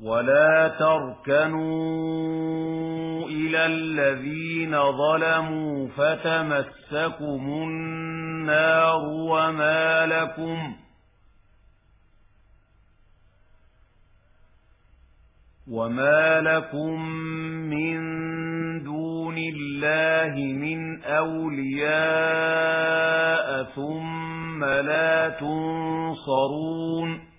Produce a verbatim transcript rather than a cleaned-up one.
ولا تركنوا إلى الذين ظلموا فتمسكم النار وما لكم وما لكم من دون الله من أولياء ثم لا تنصرون